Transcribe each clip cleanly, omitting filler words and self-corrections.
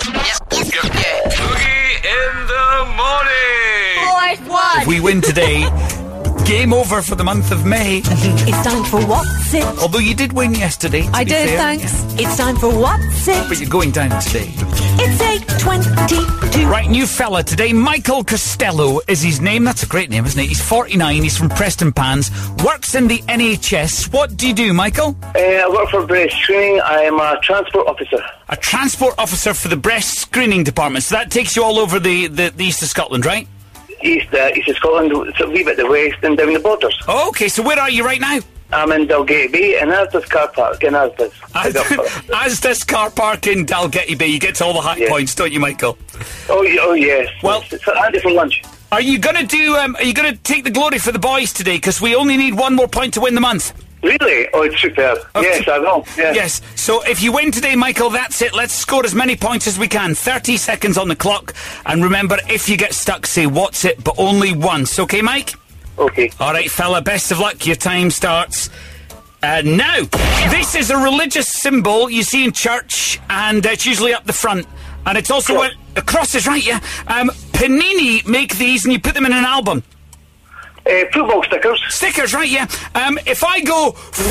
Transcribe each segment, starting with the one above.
Boogie in the morning. Fourth one. If we win today, game over for the month of May. It's time for What's It? Although you did win yesterday. to I be did, fair. thanks. It's time for What's It? But you're going down today. It's 8:22. Right, new fella today. Michael Costello is his name. That's a great name, isn't it? He's 49. He's from Prestonpans. Works in the NHS. What do you do, Michael? I work for breast screening. I am a transport officer. A transport officer for the breast screening department. So that takes you all over the east of Scotland, right? East of Scotland, it's a wee bit the west and down the borders. Oh, okay, so where are you right now? I'm in Dalgety Bay and Asda's car park in Asda's. Asda's car park in Dalgety Bay. You get to all the high Yes. points, don't you, Michael? Oh yes. Well- it's handy for lunch. Are you going to do? Are you going to take the glory for the boys today? Because we only need one more point to win the month. Really? Oh, it's superb. Okay. Yes, I will. Yeah. Yes. So if you win today, Michael, that's it. Let's score as many points as we can. 30 seconds on the clock. And remember, if you get stuck, say what's it, but only once. Okay, Mike? Okay. All right, fella. Best of luck. Your time starts now. This is a religious symbol you see in church, and it's usually up the front. And it's also Cross. a cross is right, yeah. Panini make these, and you put them in an album. Football stickers. Stickers, right, yeah. If I go,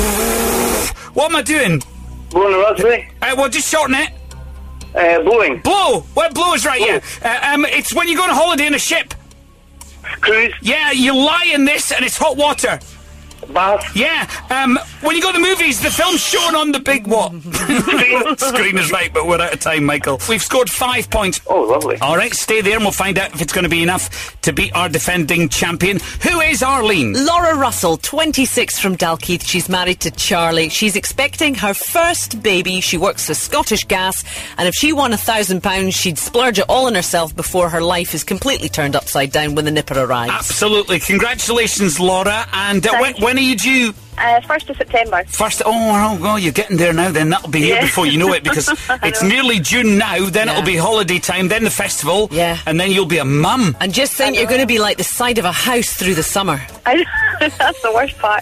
what am I doing? Blowing the raspberry. Well, just shorten it. Blowing. Blow. Well, blow is right, yeah. It's when you go on a holiday in a ship. Cruise. Yeah, you lie in this, and it's hot water. Bath. Yeah. When you go to the movies, the film's shown on the big what? Screen is right, but we're out of time, Michael. We've scored 5 points. Oh, lovely. All right, stay there and we'll find out if it's going to be enough to beat our defending champion. Who is Arlene? Laura Russell, 26 from Dalkeith. She's married to Charlie. She's expecting her first baby. She works for Scottish Gas, and if she won £1,000, she'd splurge it all on herself before her life is completely turned upside down when the nipper arrives. Absolutely. Congratulations, Laura. And when are you due? 1st of September. First, well, you're getting there now then. That'll be here before you know it, because it's nearly June now, then it'll be holiday time, then the festival, and then you'll be a mum. And just think you're going to be like the side of a house through the summer. That's the worst part.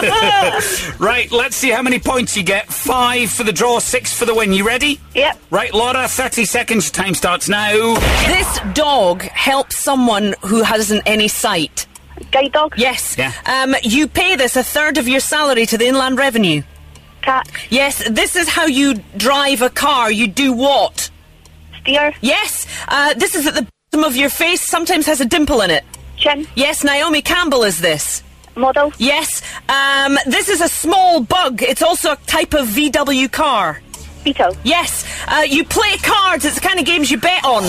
Right, let's see how many points you get. 5 for the draw, 6 for the win. You ready? Yep. Right, Laura, 30 seconds. Your time starts now. This dog helps someone who hasn't any sight. Guide dog. Yes. Yeah. You pay this a third of your salary to the Inland Revenue. Cat. Yes. This is how you drive a car. You do what? Steer. Yes. This is at the bottom of your face. Sometimes has a dimple in it. Chin. Yes. Naomi Campbell is this. Model. Yes. This is a small bug. It's also a type of VW car. Beetle. Yes. You play cards. It's the kind of games you bet on.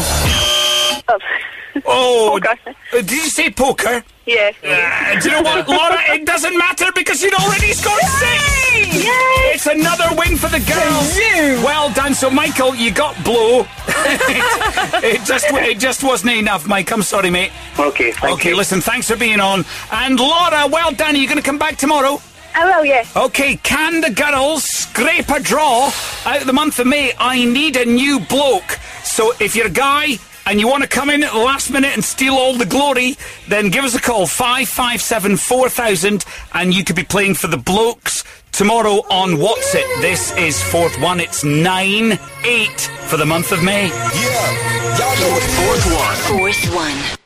Oh, Poker. Did you say poker? Yeah. Do you know what, Laura? It doesn't matter because you'd already scored 6! Yay! It's another win for the girls. Well done. So, Michael, you got blow. it just wasn't enough, Mike. I'm sorry, mate. Okay, thank you. Listen, thanks for being on. And Laura, well done. Are you going to come back tomorrow? I will, yeah. Okay, can the girls scrape a draw out of the month of May? I need a new bloke. So if you're a guy and you want to come in at the last minute and steal all the glory, then give us a call, 557 4000, and you could be playing for the blokes tomorrow on What's It. This is fourth one. It's 9-8 for the month of May. Yeah, y'all know it's fourth one. Fourth one.